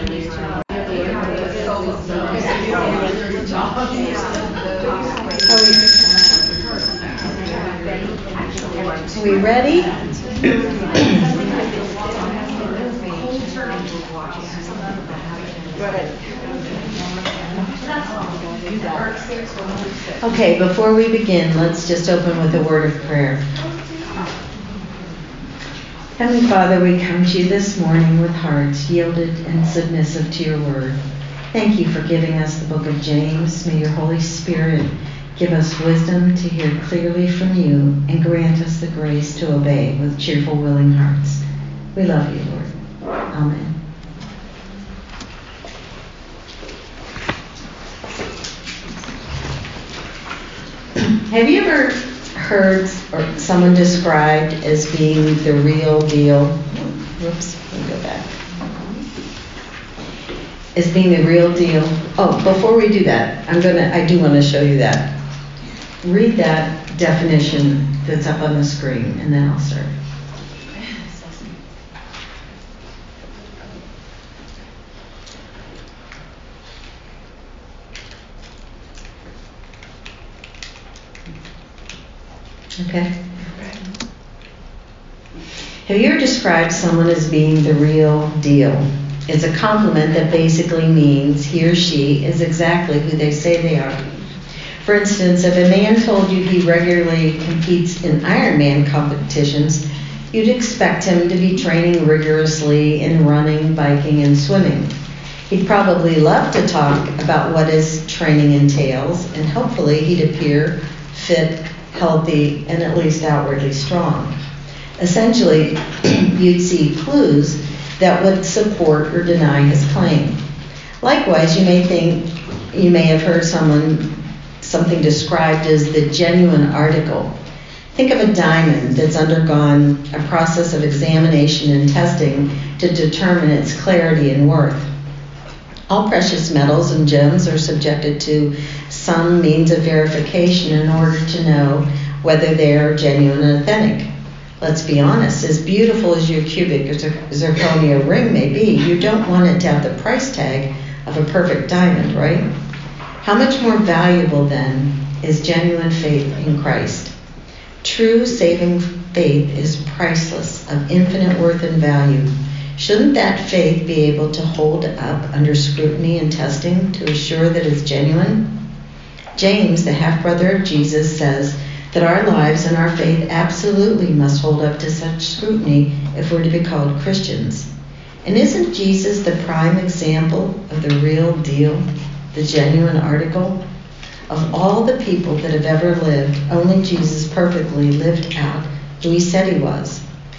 Are we ready? Okay, before we begin, let's just open with a word of prayer. Heavenly Father, we come to you this morning with hearts yielded and submissive to your word. Thank you for giving us the book of James. May your Holy Spirit give us wisdom to hear clearly from you and grant us the grace to obey with cheerful, willing hearts. We love you, Lord. Amen. Have you ever heard or someone described as being the real deal? Whoops, let me go back. As being the real deal. Oh, before we do that, I do want to show you that. Read that definition that's up on the screen, and then I'll start. Okay. Have you ever described someone as being the real deal? It's a compliment that basically means he or she is exactly who they say they are. For instance, if a man told you he regularly competes in Ironman competitions, you'd expect him to be training rigorously in running, biking, and swimming. He'd probably love to talk about what his training entails, and hopefully he'd appear fit, healthy, and at least outwardly strong. Essentially, you'd see clues that would support or deny his claim. Likewise, you may have heard something described as the genuine article. Think of a diamond that's undergone a process of examination and testing to determine its clarity and worth. All precious metals and gems are subjected to some means of verification in order to know whether they are genuine and authentic. Let's be honest, as beautiful as your cubic or zirconia ring may be, you don't want it to have the price tag of a perfect diamond, right? How much more valuable, then, is genuine faith in Christ? True saving faith is priceless, of infinite worth and value. Shouldn't that faith be able to hold up under scrutiny and testing to assure that it's genuine? James, the half-brother of Jesus, says that our lives and our faith absolutely must hold up to such scrutiny if we're to be called Christians. And isn't Jesus the prime example of the real deal, the genuine article? Of all the people that have ever lived, only Jesus perfectly lived out who he said he was.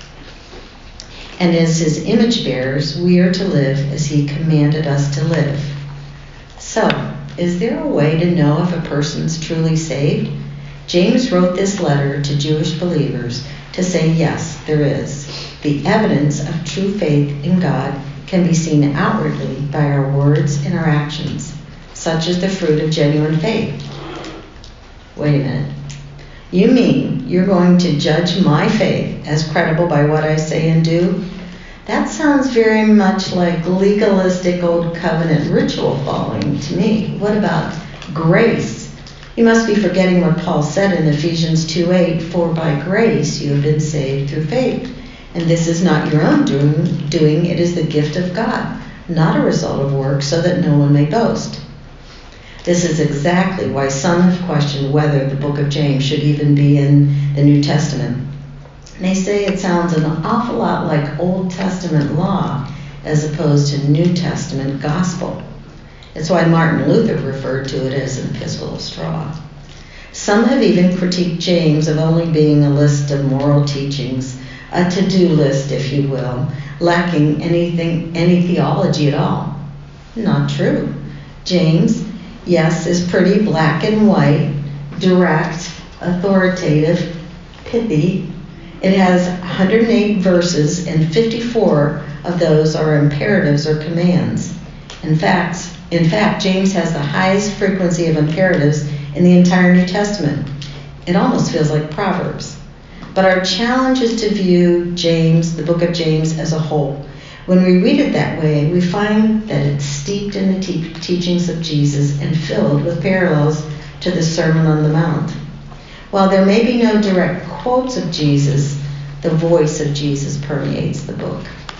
And as his image bearers, we are to live as he commanded us to live. So, is there a way to know if a person's truly saved? James wrote this letter to Jewish believers to say, yes, there is. The evidence of true faith in God can be seen outwardly by our words and our actions, such as the fruit of genuine faith. Wait a minute. You mean you're going to judge my faith as credible by what I say and do? That sounds very much like legalistic old covenant ritual following to me. What about grace? You must be forgetting what Paul said in Ephesians 2:8, for by grace you have been saved through faith. And this is not your own doing, it is the gift of God, not a result of work, so that no one may boast. This is exactly why some have questioned whether the book of James should even be in the New Testament. They say it sounds an awful lot like Old Testament law as opposed to New Testament gospel. It's why Martin Luther referred to it as an epistle of straw. Some have even critiqued James of only being a list of moral teachings, a to-do list, if you will, lacking any theology at all. Not true. James, yes, is pretty black and white, direct, authoritative, pithy. It has 108 verses, and 54 of those are imperatives or commands. In fact, James has the highest frequency of imperatives in the entire New Testament. It almost feels like Proverbs. But our challenge is to view James, the book of James, as a whole. When we read it that way, we find that it's steeped in the teachings of Jesus and filled with parallels to the Sermon on the Mount. While there may be no direct quotes of Jesus, the voice of Jesus permeates the book.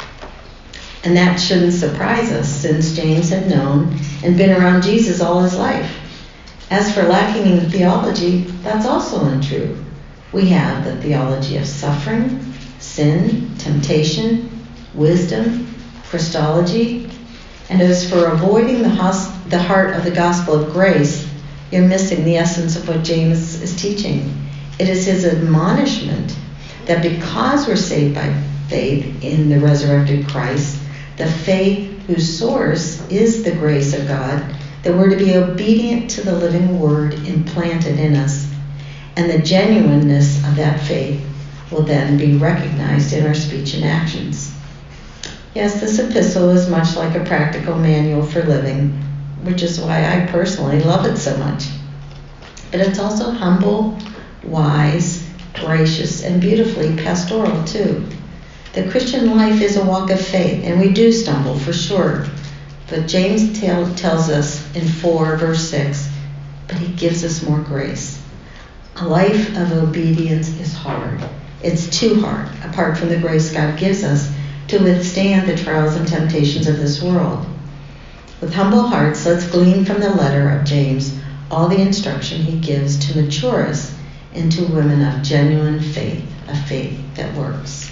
And that shouldn't surprise us, since James had known and been around Jesus all his life. As for lacking in theology, that's also untrue. We have the theology of suffering, sin, temptation, wisdom, Christology. And as for avoiding the heart of the gospel of grace, you're missing the essence of what James is teaching. It is his admonishment that because we're saved by faith in the resurrected Christ, the faith whose source is the grace of God, that we're to be obedient to the living word implanted in us. And the genuineness of that faith will then be recognized in our speech and actions. Yes, this epistle is much like a practical manual for living, which is why I personally love it so much. But it's also humble, wise, gracious, and beautifully pastoral too. The Christian life is a walk of faith, and we do stumble for sure. But James tells us in 4 verse 6, but he gives us more grace. A life of obedience is hard. It's too hard, apart from the grace God gives us, to withstand the trials and temptations of this world. With humble hearts, let's glean from the letter of James all the instruction he gives to mature us into women of genuine faith, a faith that works.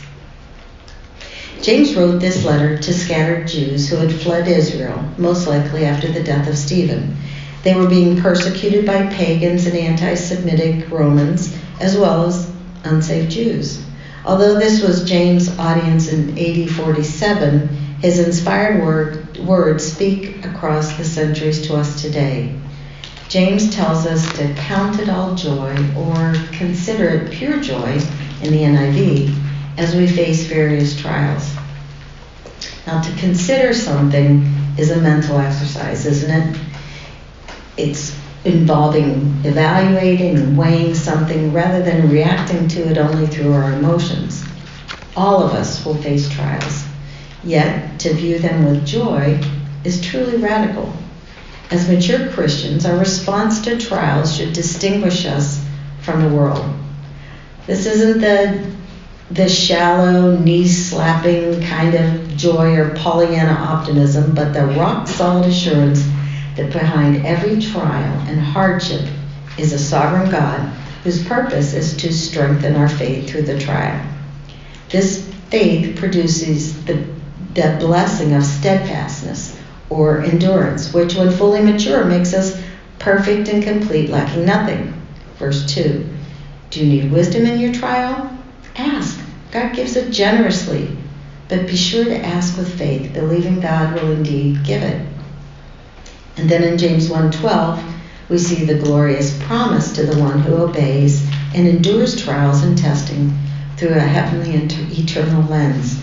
James wrote this letter to scattered Jews who had fled Israel, most likely after the death of Stephen. They were being persecuted by pagans and anti-Semitic Romans, as well as unsaved Jews. Although this was James' audience in AD 47, his inspired words speak across the centuries to us today. James tells us to count it all joy, or consider it pure joy in the NIV, as we face various trials. Now, to consider something is a mental exercise, isn't it? It's involving evaluating and weighing something rather than reacting to it only through our emotions. All of us will face trials, yet to view them with joy is truly radical. As mature Christians, our response to trials should distinguish us from the world. This isn't the shallow, knee-slapping kind of joy or Pollyanna optimism, but the rock-solid assurance that behind every trial and hardship is a sovereign God whose purpose is to strengthen our faith through the trial. This faith produces the blessing of steadfastness or endurance, which when fully mature makes us perfect and complete, lacking nothing. Verse 2, do you need wisdom in your trial? Ask. God gives it generously, but be sure to ask with faith, believing God will indeed give it. And then in James 1:12, we see the glorious promise to the one who obeys and endures trials and testing through a heavenly and eternal lens.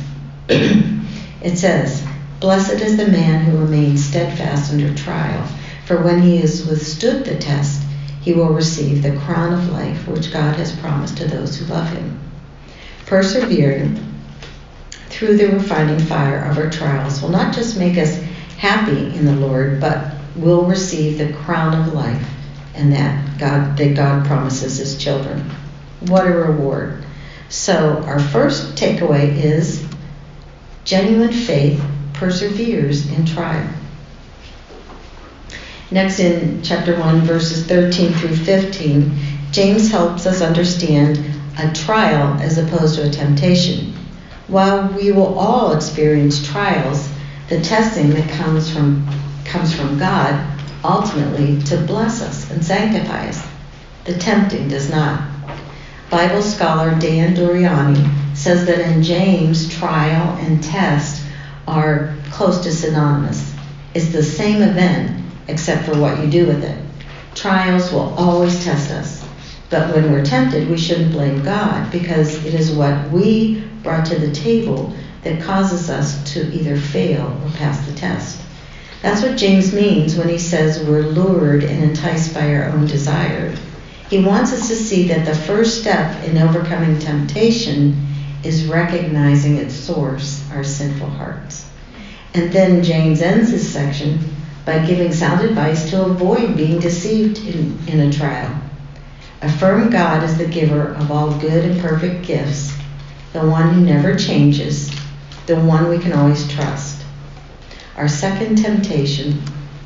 It says, blessed is the man who remains steadfast under trial, for when he has withstood the test, he will receive the crown of life which God has promised to those who love him. Persevering through the refining fire of our trials will not just make us happy in the Lord, but will receive the crown of life, and that God promises his children. What a reward. So our first takeaway is genuine faith perseveres in trial. Next, in chapter 1, verses 13 through 15, James helps us understand a trial as opposed to a temptation. While we will all experience trials, the testing that comes from God ultimately to bless us and sanctify us. The tempting does not. Bible scholar Dan Doriani says that in James, trial and test are close to synonymous. It's the same event except for what you do with it. Trials will always test us. But when we're tempted, we shouldn't blame God, because it is what we brought to the table that causes us to either fail or pass the test. That's what James means when he says we're lured and enticed by our own desire. He wants us to see that the first step in overcoming temptation is recognizing its source our sinful hearts. And then James ends his section by giving sound advice to avoid being deceived in a trial. Affirm God as the giver of all good and perfect gifts, the one who never changes, the one we can always trust. Our second temptation,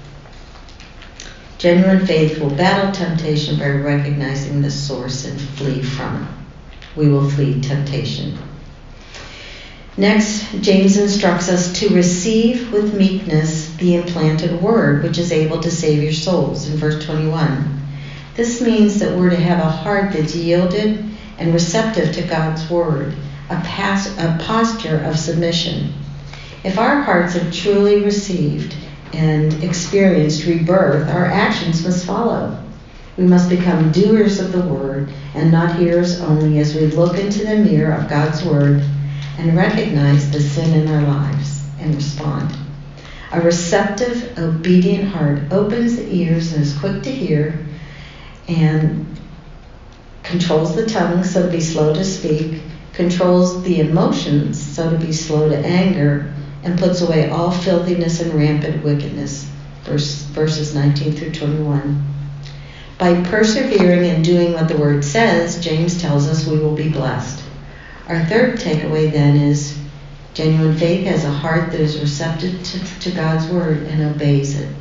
genuine faith will battle temptation by recognizing the source and flee from it. We will flee temptation. Next, James instructs us to receive with meekness the implanted word, which is able to save your souls, in verse 21. This means that we're to have a heart that's yielded and receptive to God's word, a posture of submission. If our hearts have truly received and experienced rebirth, our actions must follow. We must become doers of the word and not hearers only as we look into the mirror of God's word and recognize the sin in our lives and respond. A receptive, obedient heart opens the ears and is quick to hear and controls the tongue so to be slow to speak, controls the emotions so to be slow to anger, and puts away all filthiness and rampant wickedness. Verses 19 through 21. By persevering and doing what the word says, James tells us we will be blessed. Our third takeaway then is genuine faith has a heart that is receptive to God's word and obeys it.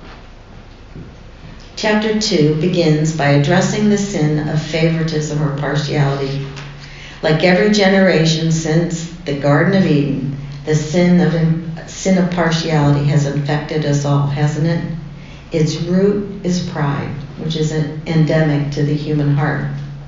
Chapter 2 begins by addressing the sin of favoritism or partiality. Like every generation since the Garden of Eden, the sin of partiality has infected us all, hasn't it? Its root is pride, which is endemic to the human heart,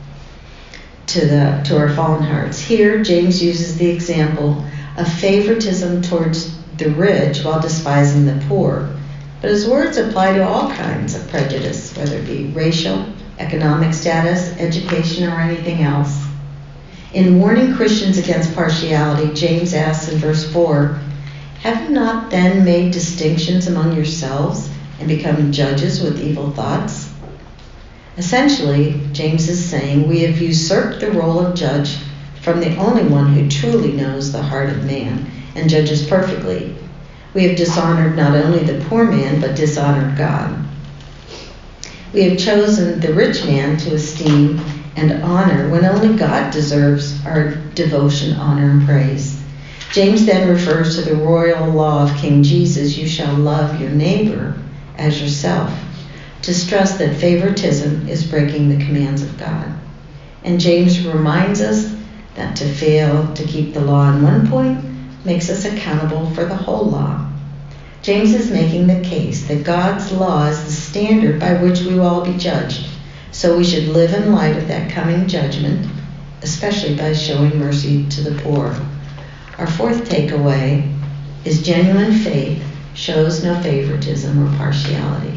to our fallen hearts. Here, James uses the example of favoritism towards the rich while despising the poor. But his words apply to all kinds of prejudice, whether it be racial, economic status, education, or anything else. In warning Christians against partiality, James asks in verse 4, "Have you not then made distinctions among yourselves and become judges with evil thoughts?" Essentially, James is saying we have usurped the role of judge from the only one who truly knows the heart of man and judges perfectly. We have dishonored not only the poor man, but dishonored God. We have chosen the rich man to esteem and honor when only God deserves our devotion, honor, and praise. James then refers to the royal law of King Jesus, you shall love your neighbor as yourself, to stress that favoritism is breaking the commands of God. And James reminds us that to fail to keep the law on one point makes us accountable for the whole law. James is making the case that God's law is the standard by which we will all be judged, so we should live in light of that coming judgment, especially by showing mercy to the poor. Our fourth takeaway is genuine faith shows no favoritism or partiality.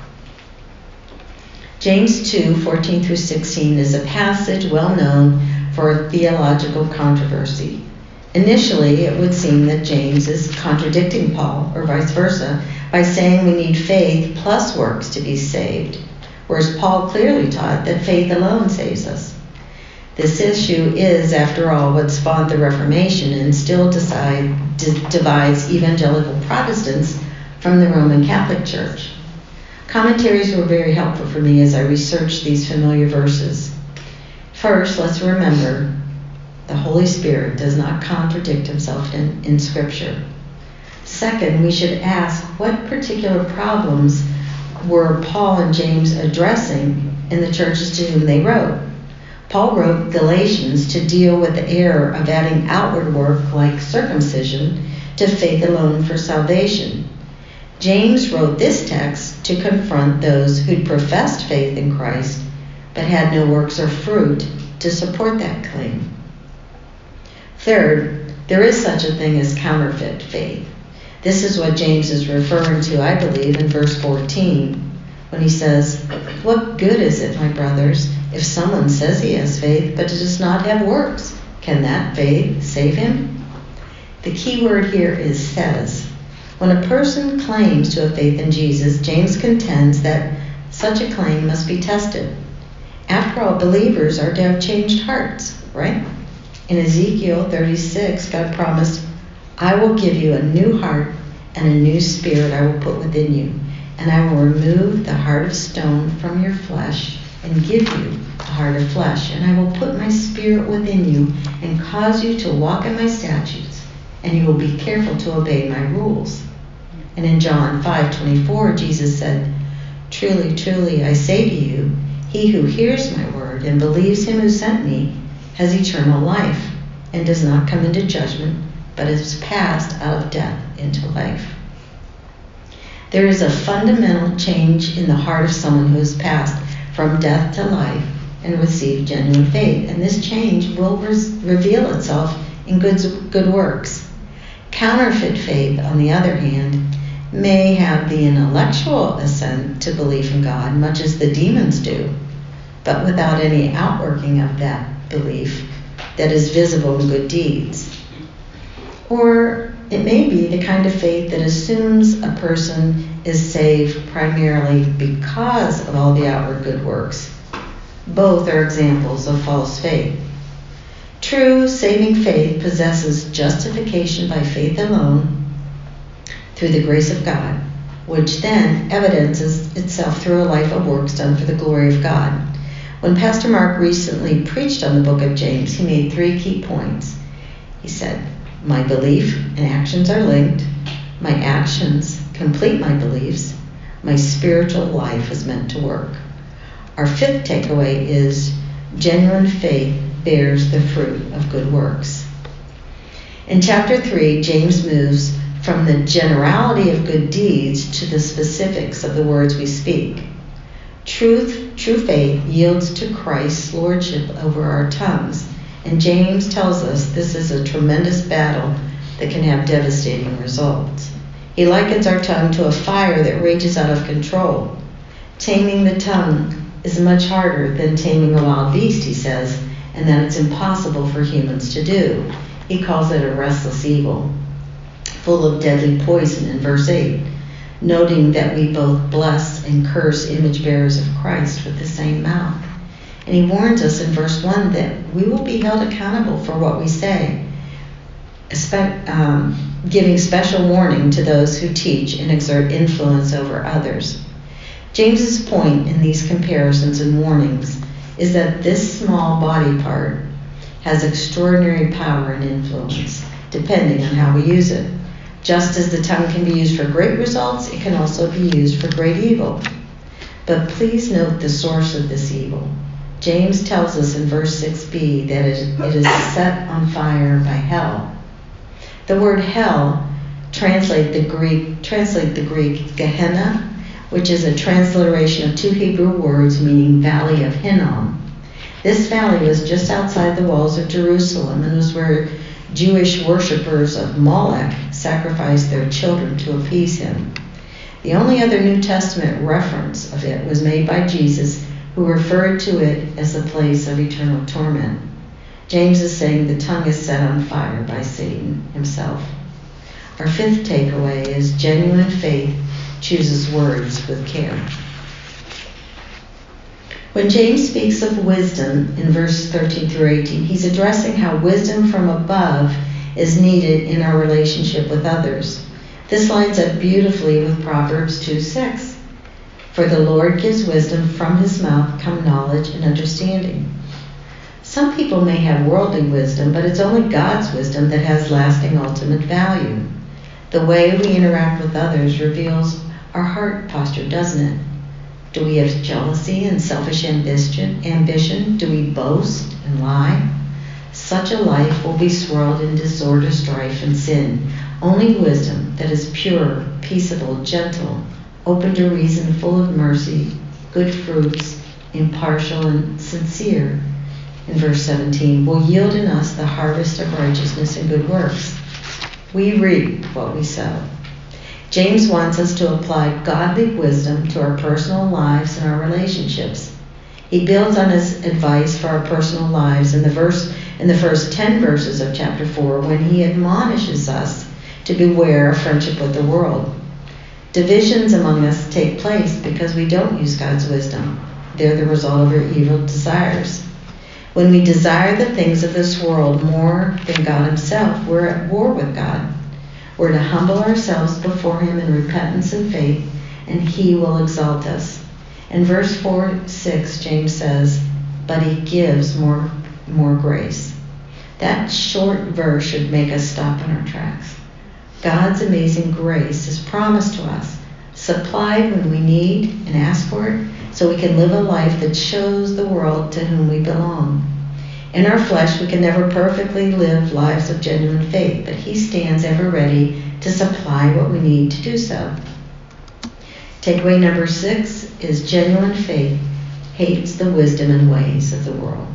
James 2:14 through 16 is a passage well known for theological controversy. Initially, it would seem that James is contradicting Paul, or vice versa, by saying we need faith plus works to be saved, whereas Paul clearly taught that faith alone saves us. This issue is, after all, what spawned the Reformation and still divides evangelical Protestants from the Roman Catholic Church. Commentaries were very helpful for me as I researched these familiar verses. First, let's remember the Holy Spirit does not contradict himself in Scripture. Second, we should ask what particular problems were Paul and James addressing in the churches to whom they wrote. Paul wrote Galatians to deal with the error of adding outward work like circumcision to faith alone for salvation. James wrote this text to confront those who'd professed faith in Christ but had no works or fruit to support that claim. Third, there is such a thing as counterfeit faith. This is what James is referring to, I believe, in verse 14, when he says, "What good is it, my brothers, if someone says he has faith but does not have works? Can that faith save him?" The key word here is says. When a person claims to have faith in Jesus, James contends that such a claim must be tested. After all, believers are to have changed hearts, right? In Ezekiel 36, God promised, I will give you a new heart, and a new spirit I will put within you. And I will remove the heart of stone from your flesh and give you a heart of flesh. And I will put my spirit within you and cause you to walk in my statutes, and you will be careful to obey my rules. And in John 5:24, Jesus said, Truly, truly, I say to you, he who hears my word and believes him who sent me has eternal life and does not come into judgment, but is passed out of death into life. There is a fundamental change in the heart of someone who has passed from death to life and received genuine faith, and this change will reveal itself in good works. Counterfeit faith, on the other hand, may have the intellectual assent to belief in God, much as the demons do, but without any outworking of that belief that is visible in good deeds. Or it may be the kind of faith that assumes a person is saved primarily because of all the outward good works. Both are examples of false faith. True saving faith possesses justification by faith alone through the grace of God, which then evidences itself through a life of works done for the glory of God. When Pastor Mark recently preached on the book of James, he made 3 key points. He said, my belief and actions are linked. My actions complete my beliefs. My spiritual life is meant to work. Our 5th takeaway is genuine faith bears the fruit of good works. In chapter 3, James moves from the generality of good deeds to the specifics of the words we speak. True faith yields to Christ's lordship over our tongues, and James tells us this is a tremendous battle that can have devastating results. He likens our tongue to a fire that rages out of control. Taming the tongue is much harder than taming a wild beast, he says, and that it's impossible for humans to do. He calls it a restless evil, full of deadly poison in verse 8, noting that we both bless and curse image bearers of Christ with the same mouth. And he warns us in verse 1 that we will be held accountable for what we say, giving special warning to those who teach and exert influence over others. James's point in these comparisons and warnings is that this small body part has extraordinary power and influence, depending on how we use it. Just as the tongue can be used for great results, it can also be used for great evil. But please note the source of this evil. James tells us in verse 6b that it is set on fire by hell. The word hell translate the Greek Gehenna, which is a transliteration of 2 Hebrew words meaning Valley of Hinnom. This valley was just outside the walls of Jerusalem and was where Jewish worshippers of Molech sacrificed their children to appease him. The only other New Testament reference of it was made by Jesus, who referred to it as the place of eternal torment. James is saying the tongue is set on fire by Satan himself. Our 5th takeaway is genuine faith chooses words with care. When James speaks of wisdom in verses 13 through 18, he's addressing how wisdom from above is needed in our relationship with others. This lines up beautifully with Proverbs 2:6. For the Lord gives wisdom, from his mouth come knowledge and understanding. Some people may have worldly wisdom, but it's only God's wisdom that has lasting ultimate value. The way we interact with others reveals our heart posture, doesn't it? Do we have jealousy and selfish ambition? Do we boast and lie? Such a life will be swirled in disorder, strife, and sin. Only wisdom that is pure, peaceable, gentle, open to reason, full of mercy, good fruits, impartial and sincere, in verse 17, will yield in us the harvest of righteousness and good works. We reap what we sow. James wants us to apply godly wisdom to our personal lives and our relationships. He builds on his advice for our personal lives in the first 10 verses of chapter 4 when he admonishes us to beware of friendship with the world. Divisions among us take place because we don't use God's wisdom. They're the result of our evil desires. When we desire the things of this world more than God himself, we're at war with God. We're to humble ourselves before him in repentance and faith, and he will exalt us. In verse 4-6, James says, but he gives more grace. That short verse should make us stop in our tracks. God's amazing grace is promised to us, supplied when we need and ask for it, so we can live a life that shows the world to whom we belong. In our flesh, we can never perfectly live lives of genuine faith, but he stands ever ready to supply what we need to do so. Takeaway number 6 is genuine faith hates the wisdom and ways of the world.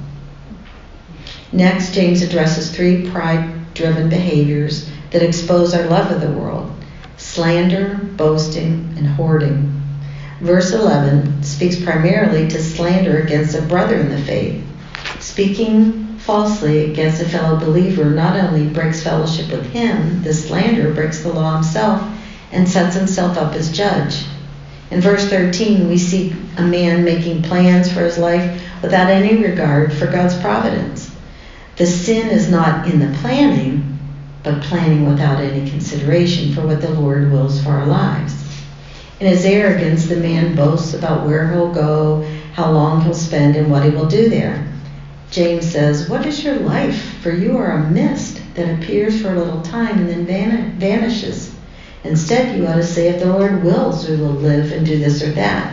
Next, James addresses 3 pride-driven behaviors that expose our love of the world: slander, boasting, and hoarding. Verse 11 speaks primarily to slander against a brother in the faith. Speaking falsely against a fellow believer not only breaks fellowship with him, the slander breaks the law himself and sets himself up as judge. In verse 13, we see a man making plans for his life without any regard for God's providence. The sin is not in the planning, but planning without any consideration for what the Lord wills for our lives. In his arrogance, the man boasts about where he'll go, how long he'll spend, and what he will do there. James says, what is your life? For you are a mist that appears for a little time and then vanishes. Instead, you ought to say, if the Lord wills, we will live and do this or that.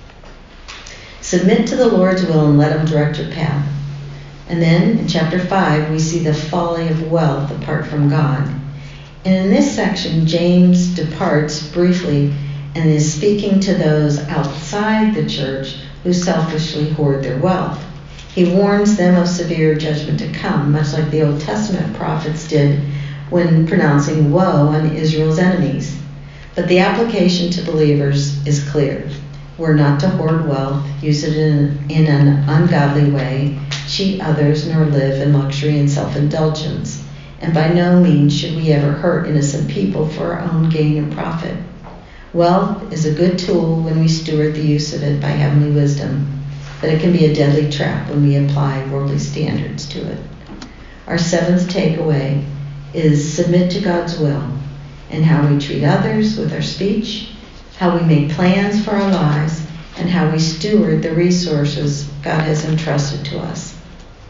Submit to the Lord's will and let him direct your path. And then in chapter 5, we see the folly of wealth apart from God. And in this section, James departs briefly and is speaking to those outside the church who selfishly hoard their wealth. He warns them of severe judgment to come, much like the Old Testament prophets did when pronouncing woe on Israel's enemies. But the application to believers is clear. We're not to hoard wealth, use it in an ungodly way, cheat others, nor live in luxury and self-indulgence. And by no means should we ever hurt innocent people for our own gain and profit. Wealth is a good tool when we steward the use of it by heavenly wisdom, but it can be a deadly trap when we apply worldly standards to it. Our 7th takeaway is submit to God's will and how we treat others with our speech, how we make plans for our lives, and how we steward the resources God has entrusted to us.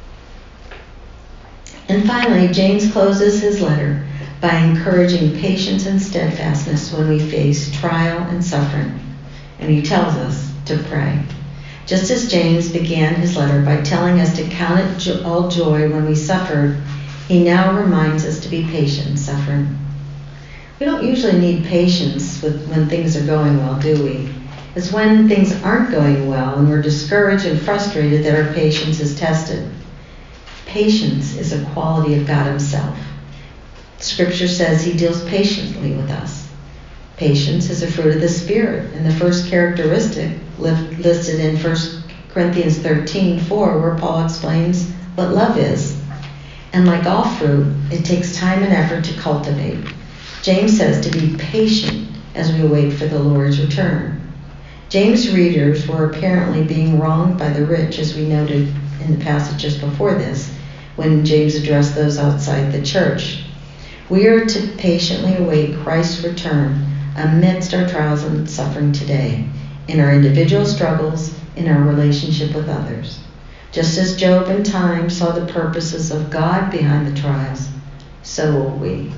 And finally, James closes his letter by encouraging patience and steadfastness when we face trial and suffering. And he tells us to pray. Just as James began his letter by telling us to count it all joy when we suffered, he now reminds us to be patient in suffering. We don't usually need patience when things are going well, do we? It's when things aren't going well and we're discouraged and frustrated that our patience is tested. Patience is a quality of God himself. Scripture says he deals patiently with us. Patience is a fruit of the Spirit, and the first characteristic listed in 1 Corinthians 13:4, where Paul explains what love is. And like all fruit, it takes time and effort to cultivate. James says to be patient as we wait for the Lord's return. James' readers were apparently being wronged by the rich, as we noted in the passage just before this, when James addressed those outside the church. We are to patiently await Christ's return amidst our trials and suffering today, in our individual struggles, in our relationship with others. Just as Job in time saw the purposes of God behind the trials, so will we.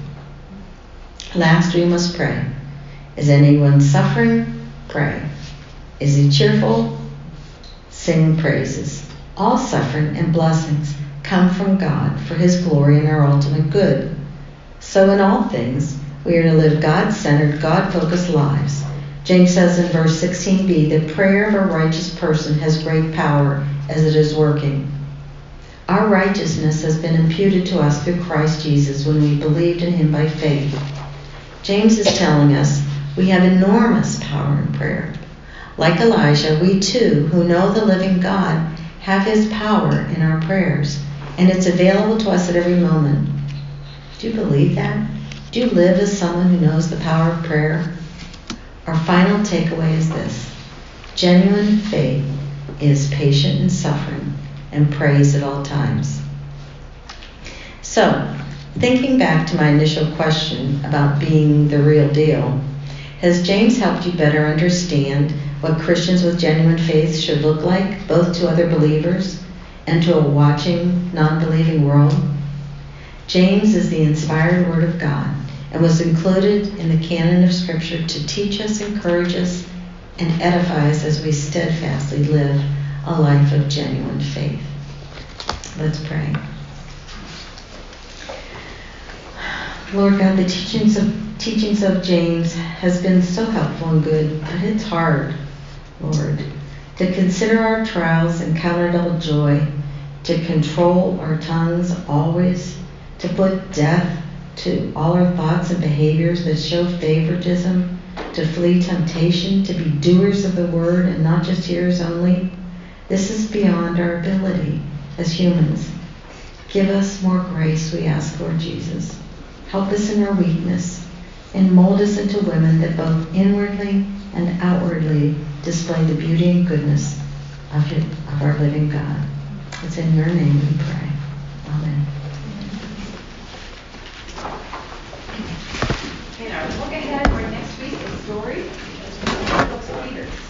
Last, we must pray. Is anyone suffering? Pray. Is he cheerful? Sing praises. All suffering and blessings come from God for his glory and our ultimate good. So in all things, we are to live God-centered, God-focused lives. James says in verse 16b, the prayer of a righteous person has great power as it is working. Our righteousness has been imputed to us through Christ Jesus when we believed in him by faith. James is telling us we have enormous power in prayer. Like Elijah, we too, who know the living God, have his power in our prayers, and it's available to us at every moment. Do you believe that? Do you live as someone who knows the power of prayer? Our final takeaway is this: genuine faith is patient in suffering and prays at all times. So, Thinking back to my initial question about being the real deal, has James helped you better understand what Christians with genuine faith should look like, both to other believers and to a watching, non-believing world? James is the inspired Word of God and was included in the canon of Scripture to teach us, encourage us, and edify us as we steadfastly live a life of genuine faith. Let's pray. Lord God, the teachings of James has been so helpful and good, but it's hard, Lord, to consider our trials and count our double joy, to control our tongues always, to put death to all our thoughts and behaviors that show favoritism, to flee temptation, to be doers of the word and not just hearers only. This is beyond our ability as humans. Give us more grace, we ask, Lord Jesus. Help us in our weakness and mold us into women that both inwardly and outwardly display the beauty and goodness of our living God. It's in your name we pray. Amen. In our look ahead for next week is story. Peter.